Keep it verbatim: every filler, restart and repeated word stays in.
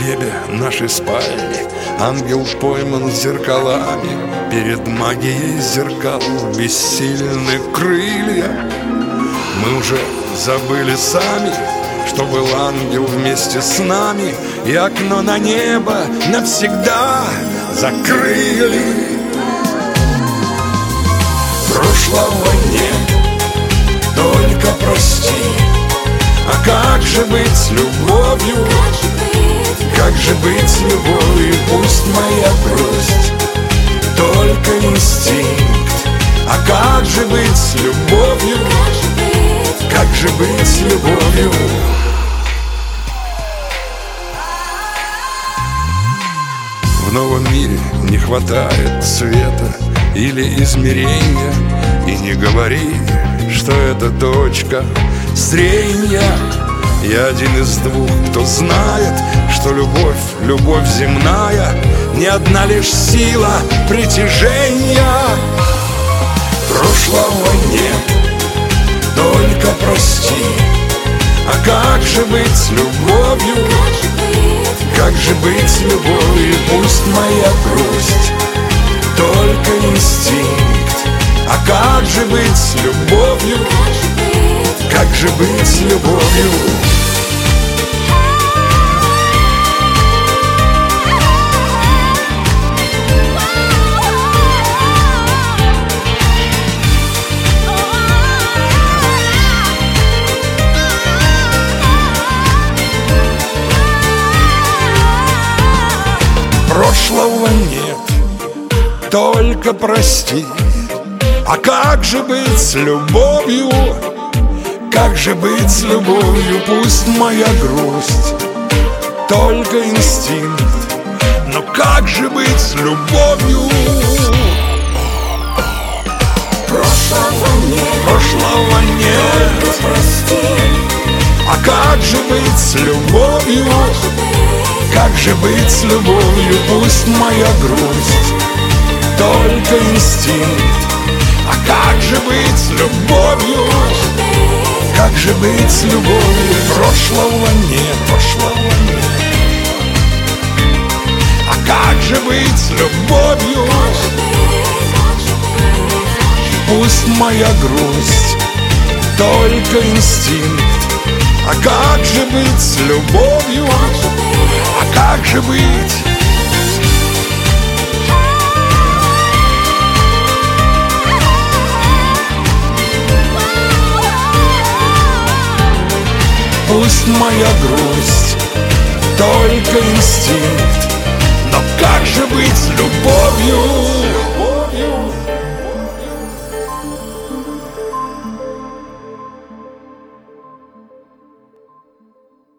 небе нашей спальни ангел пойман зеркалами. Перед магией зеркал бессильны крылья. Мы уже забыли сами, что был ангел вместе с нами, и окно на небо навсегда закрыли. Прошлого нет, только прости. А как же быть с любовью? Как же быть с любовью? Пусть моя грусть только инстинкт. А как же быть с любовью? Как же быть с любовью? В новом мире не хватает света или измерения. И не говори, что это точка зрения. Я один из двух, кто знает, что любовь, любовь земная, не одна лишь сила притяжения. Прошлого нет, только прости. А как же быть с любовью? Как же быть с любовью? Пусть моя грусть только инстинкт. А как же быть с любовью? Как же быть с любовью? Прошлого нет, только прости. А как же быть с любовью? Как же быть с любовью? Пусть моя грусть только инстинкт. Но как же быть с любовью? Прошлого нет, Прошлого нет, только прости. а как же быть с любовью? Как же быть с любовью? Пусть моя грусть только инстинкт. А как же быть с любовью? Как же быть с любовью? Прошлого нет, прошлого нет. А как же быть с любовью? Пусть моя грусть только инстинкт. А как же быть с любовью? А как же быть? Пусть моя грусть только инстинкт. Но как же быть с любовью?